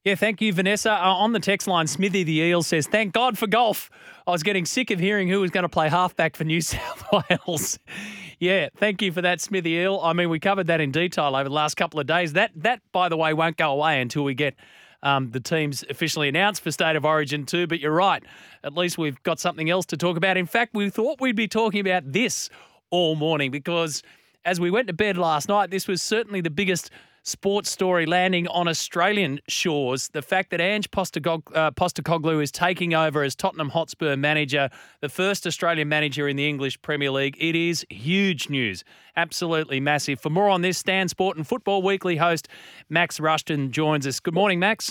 Yeah, thank you, Vanessa. On the text line, Smithy the Eel says, thank God for golf. I was getting sick of hearing who was going to play halfback for New South Wales. Yeah, thank you for that, Smithy Eel. I mean, we covered that in detail over the last couple of days. That by the way, won't go away until we get the teams officially announced for State of Origin too. But you're right. At least we've got something else to talk about. In fact, we thought we'd be talking about this all morning because as we went to bed last night, this was certainly the biggest sports story landing on Australian shores. The fact that Ange Postecoglou is taking over as Tottenham Hotspur manager, the first Australian manager in the English Premier League. It is huge news. Absolutely massive. For more on this, Stan Sport and Football Weekly host Max Rushton joins us. Good morning, Max.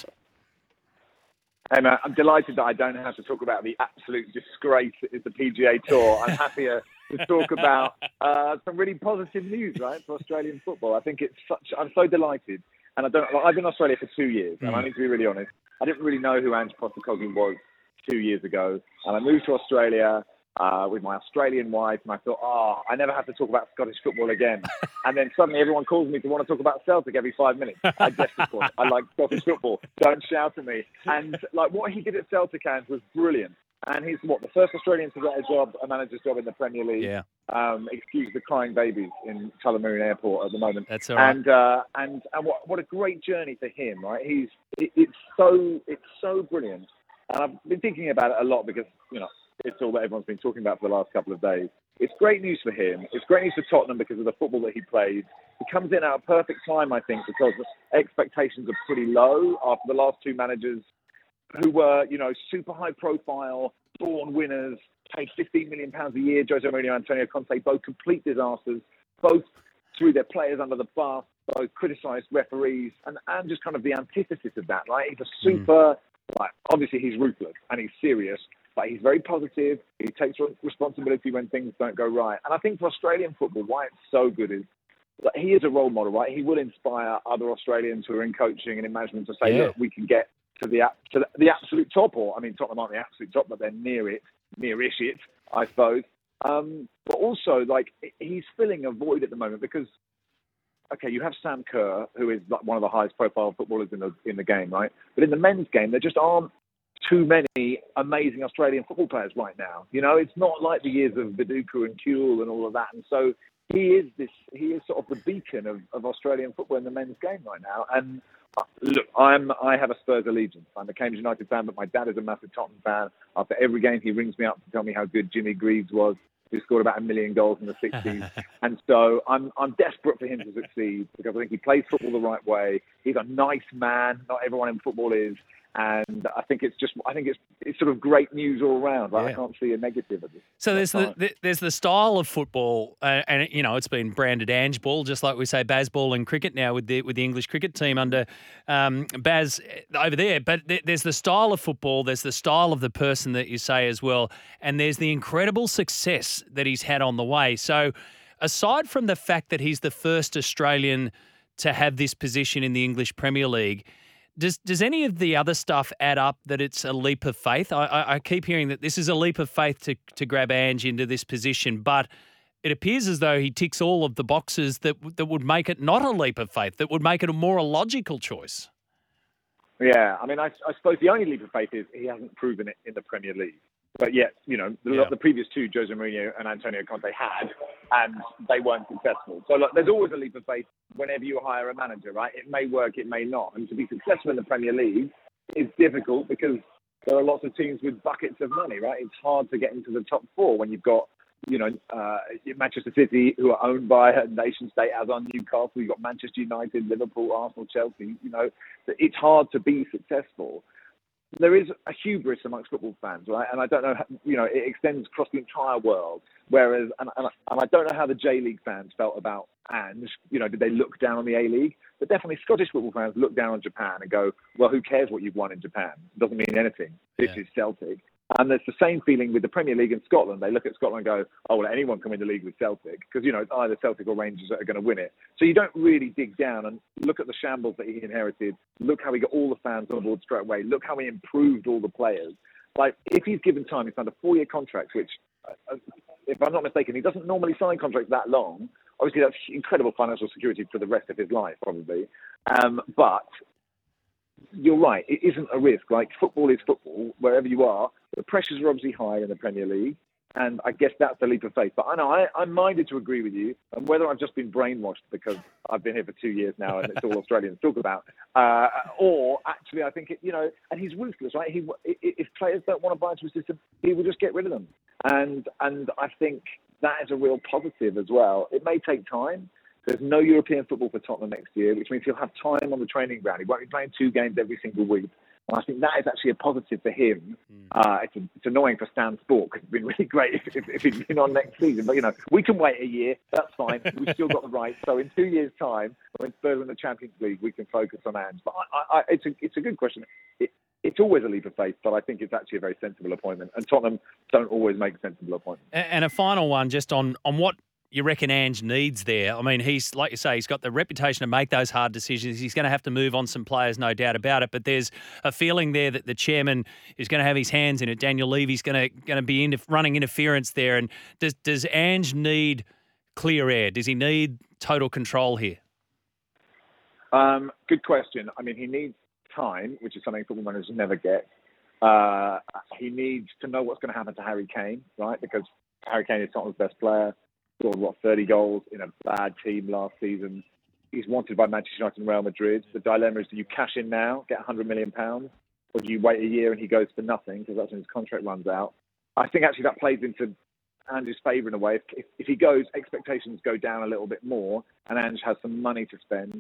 Hey, Matt, I'm delighted that I don't have to talk about the absolute disgrace that is the PGA Tour. I'm happier to talk about some really positive news, right, for Australian football. I think I'm so delighted. And I've been in Australia for 2 years, and I need to be really honest. I didn't really know who Ange Postecoglou was 2 years ago. And I moved to Australia with my Australian wife, and I thought, I never have to talk about Scottish football again. And then suddenly everyone calls me to want to talk about Celtic every 5 minutes. I guess, of course, I like Scottish football. Don't shout at me. And what he did at Celtic, Ange, was brilliant. And he's the first Australian to get a manager's job in the Premier League. Yeah. Excuse the crying babies in Tullamarine Airport at the moment. That's all right. And what a great journey for him, right? It's so brilliant. And I've been thinking about it a lot because it's all that everyone's been talking about for the last couple of days. It's great news for him. It's great news for Tottenham because of the football that he played. He comes in at a perfect time, I think, because the expectations are pretty low after the last two managers who were, super high profile, born winners, paid £15 million a year, Jose Mourinho and Antonio Conte, both complete disasters, both threw their players under the bus, both criticised referees, and just kind of the antithesis of that, right? He's a super, obviously he's ruthless and he's serious, but he's very positive. He takes responsibility when things don't go right. And I think for Australian football, why it's so good is that he is a role model, right? He will inspire other Australians who are in coaching and in management to say, look, we can get to the absolute top, Tottenham aren't the absolute top, but they're nearish it, I suppose. But also, he's filling a void at the moment because, you have Sam Kerr, who is one of the highest profile footballers in the game, right? But in the men's game, there just aren't too many amazing Australian football players right now. It's not like the years of Viduka and Kuehl and all of that. And so he is sort of the beacon of Australian football in the men's game right now. And look, I have a Spurs allegiance. I'm a Cambridge United fan, but my dad is a massive Tottenham fan. After every game, he rings me up to tell me how good Jimmy Greaves was, who scored about 1 million goals in the 60s. And so I'm desperate for him to succeed because I think he plays football the right way. He's a nice man. Not everyone in football is. And I think it's sort of great news all around. I can't see a negative of this. So there's the style of football, and it's been branded Ange Ball, just like we say Bazball in cricket now with the English cricket team under Baz over there. But there's the style of football, there's the style of the person that you say as well, and there's the incredible success that he's had on the way. So aside from the fact that he's the first Australian to have this position in the English Premier League, Does any of the other stuff add up that it's a leap of faith? I keep hearing that this is a leap of faith to grab Ange into this position, but it appears as though he ticks all of the boxes that would make it not a leap of faith, that would make it a more logical choice. Yeah, I suppose the only leap of faith is he hasn't proven it in the Premier League. But yet, the previous two, Jose Mourinho and Antonio Conte, had, and they weren't successful. So look, there's always a leap of faith whenever you hire a manager, right? It may work, it may not. And to be successful in the Premier League is difficult because there are lots of teams with buckets of money, right? It's hard to get into the top four when you've got, Manchester City, who are owned by a nation state, as on Newcastle. You've got Manchester United, Liverpool, Arsenal, Chelsea. It's hard to be successful. There is a hubris amongst football fans, right? And I don't know, it extends across the entire world. Whereas, and I don't know how the J-League fans felt about Ange. Did they look down on the A-League? But definitely Scottish football fans look down on Japan and go, well, who cares what you've won in Japan? It doesn't mean anything. This is Celtic. And there's the same feeling with the Premier League in Scotland. They look at Scotland and go, oh, well, anyone can win the league with Celtic because, it's either Celtic or Rangers that are going to win it. So you don't really dig down and look at the shambles that he inherited. Look how he got all the fans on board straight away. Look how he improved all the players. If he's given time, he's signed a 4-year contract, which, if I'm not mistaken, he doesn't normally sign contracts that long. Obviously, that's incredible financial security for the rest of his life, probably. But you're right. It isn't a risk. Like, football is football wherever you are. The pressures are obviously high in the Premier League, and I guess that's the leap of faith. But I know I'm minded to agree with you, and whether I've just been brainwashed because I've been here for 2 years now and it's all Australians talk about, or actually I think and he's ruthless, right? If players don't want to buy into a system, he will just get rid of them, and I think that is a real positive as well. It may take time. There's no European football for Tottenham next year, which means he'll have time on the training ground. He won't be playing 2 games every single week. And I think that is actually a positive for him. It's annoying for Stan Sport because it's been really great if he'd been on next season. But, we can wait a year. That's fine. We've still got the right. So in 2 years' time, when Spurs are in the Champions League, we can focus on Ange. But it's a good question. It's always a leap of faith, but I think it's actually a very sensible appointment. And Tottenham don't always make sensible appointments. And a final one just on what you reckon Ange needs there. I mean, he's, like you say, he's got the reputation to make those hard decisions. He's going to have to move on some players, no doubt about it. But there's a feeling there that the chairman is going to have his hands in it. Daniel Levy's going to be running interference there. And does Ange need clear air? Does he need total control here? Good question. I mean, he needs time, which is something football managers never get. He needs to know what's going to happen to Harry Kane, right? Because Harry Kane is Tottenham's best player. Scored, 30 goals in a bad team last season. He's wanted by Manchester United and Real Madrid. The dilemma is, do you cash in now, get £100 million, or do you wait a year and he goes for nothing because that's when his contract runs out? I think actually that plays into Ange's favour in a way. If he goes, expectations go down a little bit more and Ange has some money to spend.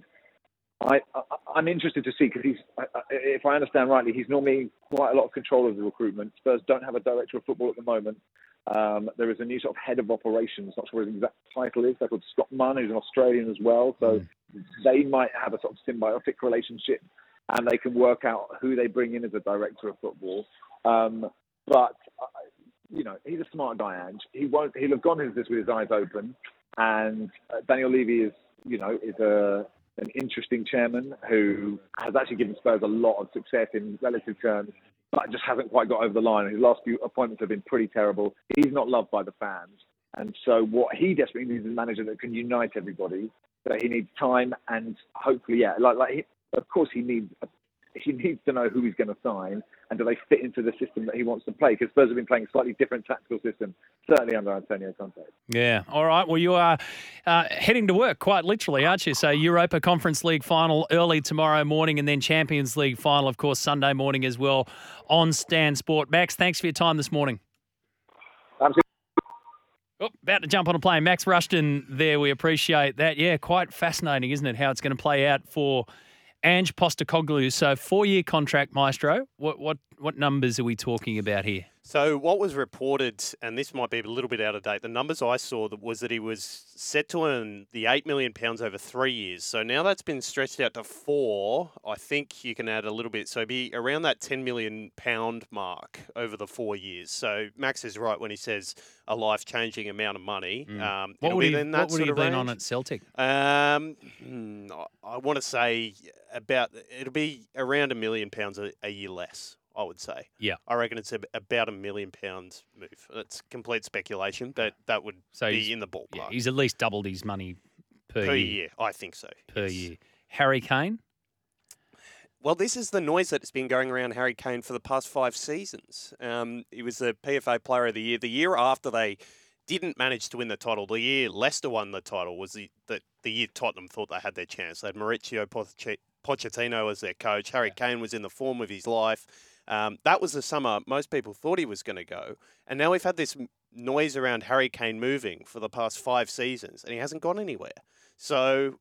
I'm interested to see, because if I understand rightly, he's normally quite a lot of control of the recruitment. Spurs don't have a director of football at the moment. There is a new sort of head of operations, not sure what his exact title is. They're called Scott Munn, who's an Australian as well. So they might have a sort of symbiotic relationship and they can work out who they bring in as a director of football. But he's a smart guy, Ange. He'll have gone into this with his eyes open. And Daniel Levy is an interesting chairman who has actually given Spurs a lot of success in relative terms, but just hasn't quite got over the line. His last few appointments have been pretty terrible. He's not loved by the fans. And so what he desperately needs is a manager that can unite everybody. But he needs time and hopefully, of course he needs to know who he's going to sign and do they fit into the system that he wants to play, because Spurs have been playing a slightly different tactical system, certainly under Antonio Conte. Yeah. All right. Well, you are heading to work quite literally, aren't you? So Europa Conference League final early tomorrow morning and then Champions League final, of course, Sunday morning as well on Stan Sport. Max, thanks for your time this morning. Absolutely. Oh, about to jump on a plane. Max Rushton there. We appreciate that. Yeah, quite fascinating, isn't it, how it's going to play out for Ange Postecoglou. So 4-year contract, Maestro. What numbers are we talking about here? So what was reported, and this might be a little bit out of date, the numbers I saw was that he was set to earn the £8 million over 3 years. So now that's been stretched out to 4. I think you can add a little bit. So it'd be around that £10 million mark over the 4 years. So Max is right when he says a life-changing amount of money. What would he have been on at Celtic? I want to say it'll be around £1 million a year less, I would say. Yeah. I reckon it's about £1 million move. That's complete speculation, but that would be in the ballpark. Yeah, he's at least doubled his money per year. I think so. Per year. Harry Kane? Well, this is the noise that's been going around Harry Kane for the past 5 seasons. He was the PFA Player of the Year. The year after they didn't manage to win the title, the year Leicester won the title, was the year Tottenham thought they had their chance. They had Mauricio Pochettino as their coach. Harry Kane was in the form of his life. That was the summer most people thought he was going to go. And now we've had this noise around Harry Kane moving for the past 5 seasons, and he hasn't gone anywhere. So,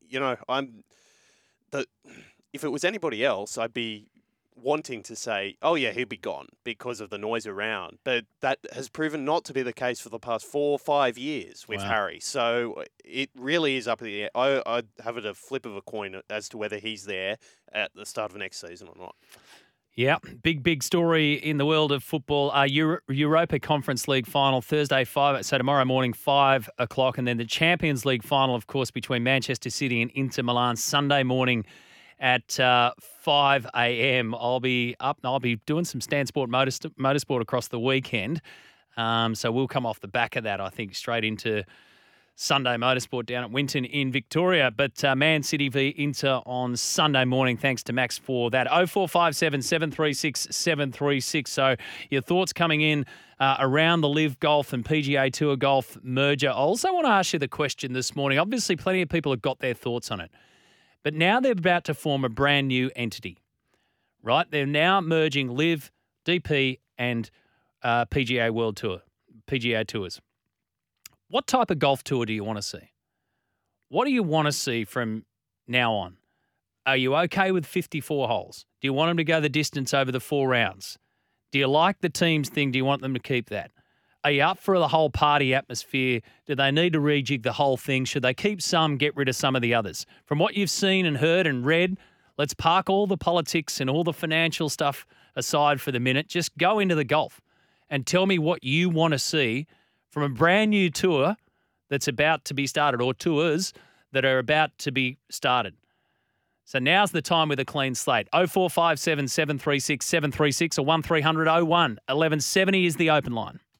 if it was anybody else, I'd be wanting to say, oh yeah, he'll be gone because of the noise around. But that has proven not to be the case for the past 4 or 5 years with Harry. So it really is up in the air. I'd have it a flip of a coin as to whether he's there at the start of next season or not. Yeah, big story in the world of football. Europa Conference League final Thursday, so tomorrow morning, 5 o'clock. And then the Champions League final, of course, between Manchester City and Inter Milan, Sunday morning at 5 a.m. I'll be doing some Stan Sport motorsport across the weekend. So we'll come off the back of that, I think, straight into Sunday motorsport down at Winton in Victoria. But Man City v Inter on Sunday morning. Thanks to Max for that. 0457 736 736. So your thoughts coming in around the Live Golf and PGA Tour Golf merger. I also want to ask you the question this morning. Obviously, plenty of people have got their thoughts on it. But now they're about to form a brand new entity, right? They're now merging Live, DP and PGA World Tour, PGA Tours. What type of golf tour do you want to see? What do you want to see from now on? Are you okay with 54 holes? Do you want them to go the distance over the 4 rounds? Do you like the teams thing? Do you want them to keep that? Are you up for the whole party atmosphere? Do they need to rejig the whole thing? Should they keep some, get rid of some of the others? From what you've seen and heard and read, let's park all the politics and all the financial stuff aside for the minute. Just go into the golf and tell me what you want to see from a brand new tour that's about to be started, or tours that are about to be started. So now's the time with a clean slate. 0457 736 736 or 1300 01 1170 is the open line.